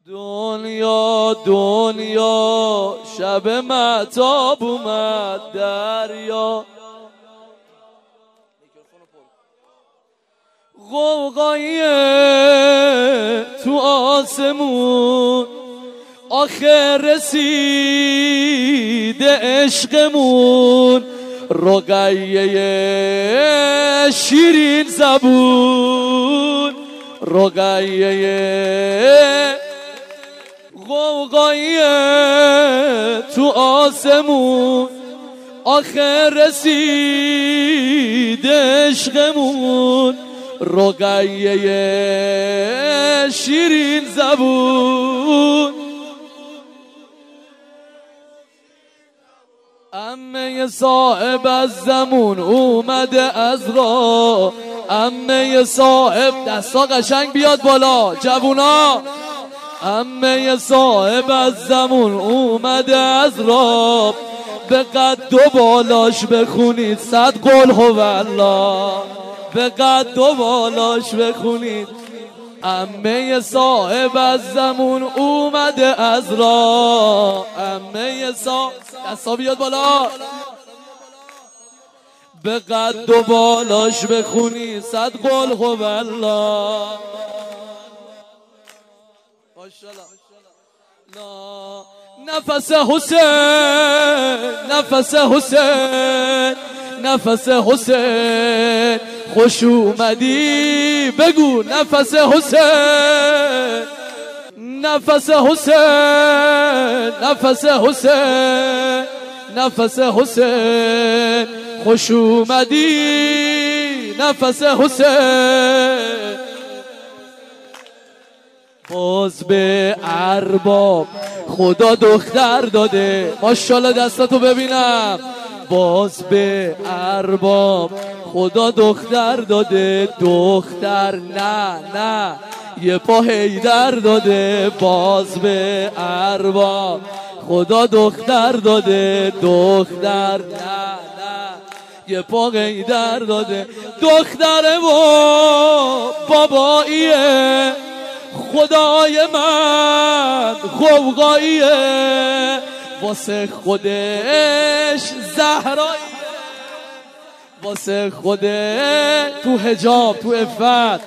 دنیا دنیا شب مهتاب اومد دریا، غوغاییه تو آسمون، آخر رسیده عشقمون، رقیه شیرین زبون، رقیه غوغاییه تو آسمون، آخر رسیده عشقمون، رقیه شیرین زبون. عمه صاحب از زمون اومده از راه، عمه صاحب دستا قشنگ بیاد بالا جوونا، عمه صاحب از زمون اومده از راه، به قد و بالاش بخونید 100 قل هوالله، به قد و بالاش بخونید. عمه صاحب از زمون اومده از راه، عمه صاحب دستا بیاد بالا، به قد و بالاش بخونی 100 قل هوالله. نفس حسین، نفس حسین، نفس حسین، خوش اومدی بگو نفس حسین، نفس حسین، نفس حسین، نفس حسین، خوش اومدی نفس حسین. باز به ارباب خدا دختر داده، ماشاءالله دستاتو ببینم. باز به ارباب خدا دختر داده، دختر نه یه پا حیدر داده. باز به ارباب خدا دختر داده، دختر نه یه پا حیدر داده. دختر و باباییه خدای من، غوغاییه واسه خودش زهرایی، واسه خودش تو حجاب تو عفت.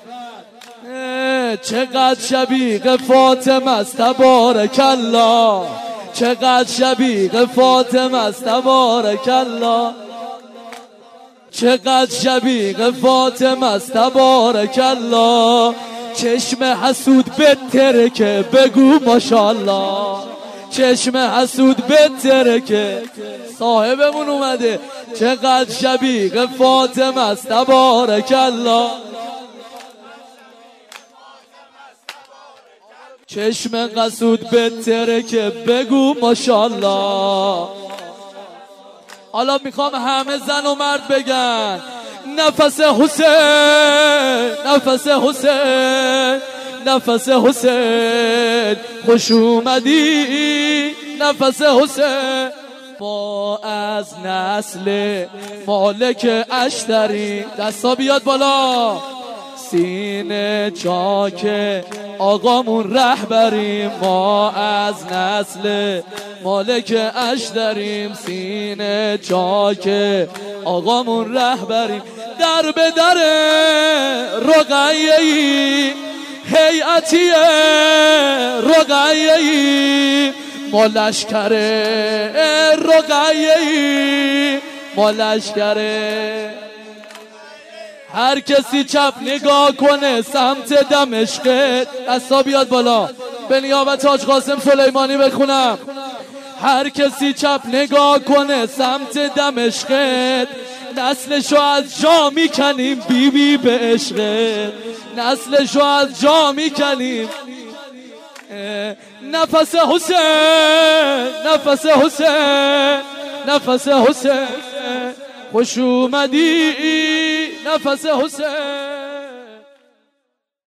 چقدر شبیه فاطمه است تبارک الله، چقدر شبیه فاطمه است تبارک الله، چقدر شبیه فاطمه است تبارک الله. چشم حسود بهتره که بگو ماشاءالله، چشم حسود بهتره که صاحبمون اومده. چقدر شبیه فاطمه است تبارک الله، چشم حسود بهتره که بگو ماشاءالله. حالا میخوام همه زن و مرد بگن نفس حسین، نفس حسین، نفس حسین، خوش اومدی نفس حسین. ما از نسل مالک اشتری، دستا بیاد بالا، سینه چاک آقامون رهبریم. ما از نسل مالک اشتریم، سینه چاک آقامون رهبریم. در به در رقیه‌ای هیئتی رقیه‌ای، ما لشکر رقیه‌ای، ما لشکر. هر کسی چپ نگاه کنه سمت دمشق، دستا بیاد بالا، به نیابت حاج قاسم سلیمانی بخونم. هر کسی چپ نگاه کنه سمت دمشق، نسلشو از جا میکنیم بی بی به عشقت، نسلشو از جا میکنیم. نفس حسین، نفس حسین، نفس حسین، خوش اومدی نفس حسین.